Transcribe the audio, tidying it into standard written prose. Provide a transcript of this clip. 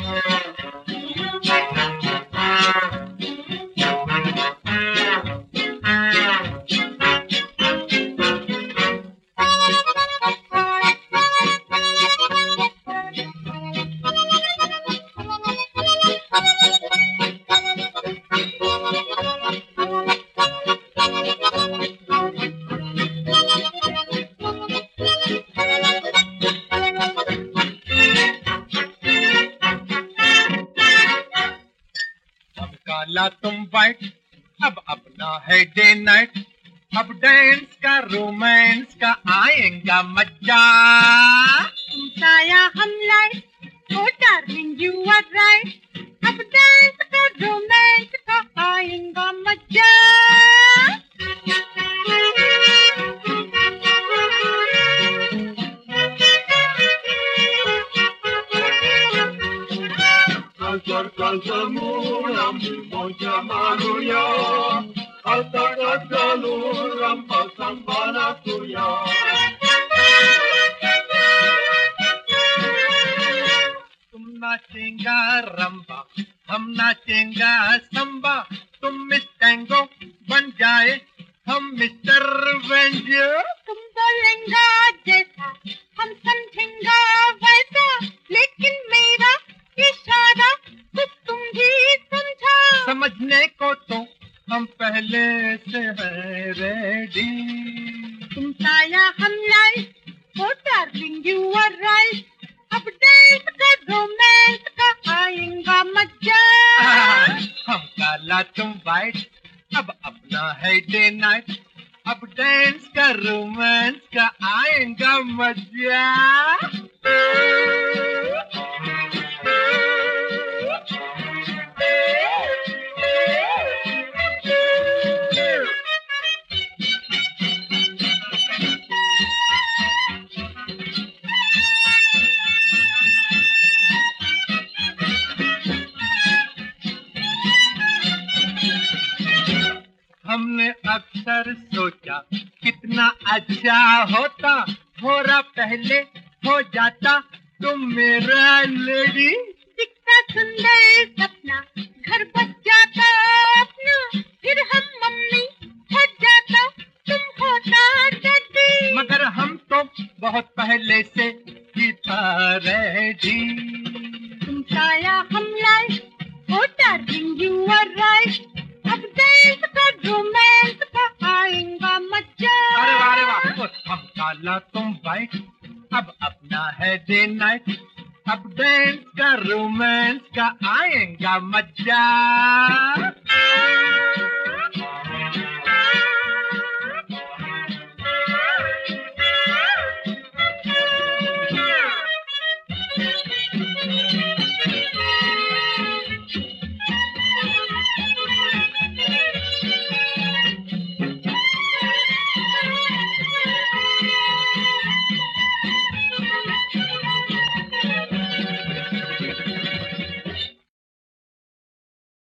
काला तुम वाइट, अब अपना है डे नाइट, अब डांस का रोमांस का आएगा मजा। तुम साया हम light, oh darling you are right, अब डांस का रोमांस का आएगा मजा। Kalsamuram, moja manuya, Altagaluram, pasambana tuya. तुम नाचेंगा रंबा, हम नाचेंगा संबा, तुम मिस टैंगो बन जाए, हम मिस्टर वेंजो। तुम बोलेंगा जैसा, हम समझेंगा वैसा, लेकिन मेरा इशारा तो तुम भी समझा। समझने को तो हम पहले से हैं रेडी। तुम साया हम light, oh darling you are right, अब डांस का रोमांस का आएगा मजा। हम काला तुम वाइट, अब अपना है डे नाइट, अब डांस का रोमांस का आएगा मजा। हमने अक्सर सोचा कितना अच्छा होता, थोड़ा पहले हो जाता तुम मेरा लेडी। दिखता सुंदर सपना, घर बस जाता अपना, फिर हम मम्मी हो जाता, तुम होता डैडी। मगर हम तो बहुत पहले से ही था रेडी। तुम साया हम light, oh darling you are right, अब डांस का रोमांस का आएगा मजा। अरे वाह अरे वाह, हम काला तुम वाइट, अब अपना है डे नाइट, अब डांस का रोमांस का आएगा मजा।